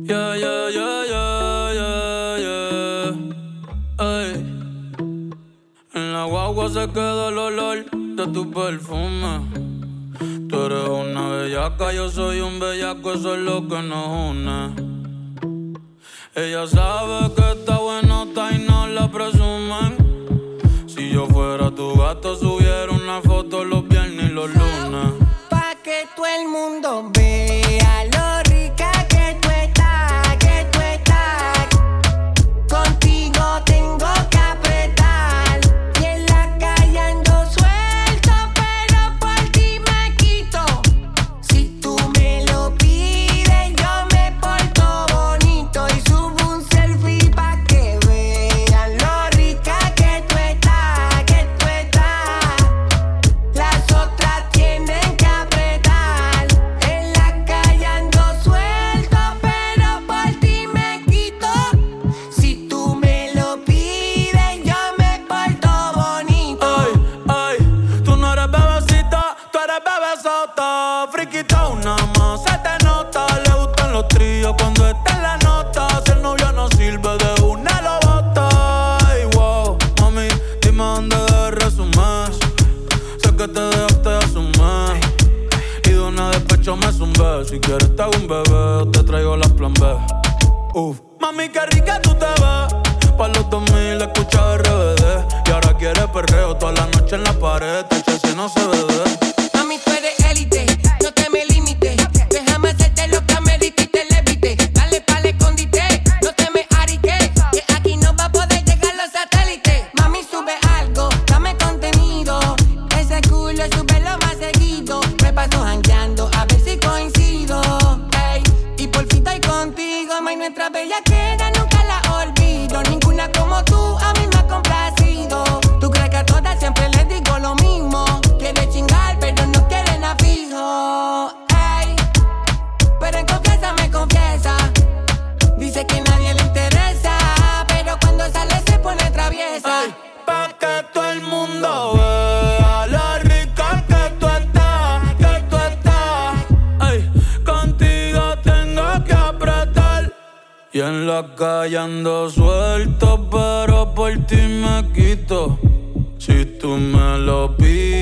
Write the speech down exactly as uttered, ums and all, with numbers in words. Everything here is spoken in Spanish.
Yeah, yeah, yeah, yeah, yeah, yeah. Ey. En la guagua se queda el olor de tu perfume. Tú eres una bellaca, yo soy un bellaco, eso es lo que nos une. Ella sabe que está buenota y no la presumen. Si yo fuera tu gato, subiera una foto los viernes y los lunes. Pa' que todo el mundo vea lo rica que tú estás, que tú estás. Contigo tengo que apretar. Y en la calle ando suelto, pero por ti me quito. Si tú me lo pides, yo me porto bonito. Y subo un selfie pa' que vean lo rica que tú estás, que tú estás. Las otras tienen que apretar. En la calle ando suelto, pero por ti me quito. Si tú me lo pides, yo me porto bonito. Ay, ay, tú no eres bebecita, tú eres bebesota. Friquita una más, se te nota. Le gustan los tríos cuando está en la nota. Si el novio no sirve, de una lo bota. Ay, wow, mami, dime dónde debes resumir. Sé que te dejaste de asumir. Y de una despecho me zumbé. Si quieres te hago un bebé o te traigo las plan B. Uf, mami, qué rica tú te ves. Pa' los dos mil escucha R B D. Y ahora quieres perreo toda la noche en la pared. Te eché si no se ve de. Mami, tú eres élite, no te me limites. Déjame hacerte lo que amerita y te levite. Dale pa'l escondite, no te me ariques. Que aquí no va a poder llegar los satélites. Mami, sube algo, dame contenido. Ese culo súbelo más seguido. Me paso jangueando a ver si coincido. Ey, y por fin estoy contigo. May, nuestra bellaquera nunca la olvido. Ninguna como tú a mí me ha complacido. Tú crees que a todas siempre les digo lo mismo. Quiere chingar, pero no quiere nada fijo. Ey, pero en confianza me confiesa. Dice que nadie le interesa, pero cuando sale se pone traviesa. Ay, pa' que todo el mundo vea lo rica que tú estás, que tú estás. Ay, contigo tengo que apretar. Y en la calle ando suelto, pero por ti me quito. Si tú me lo pides,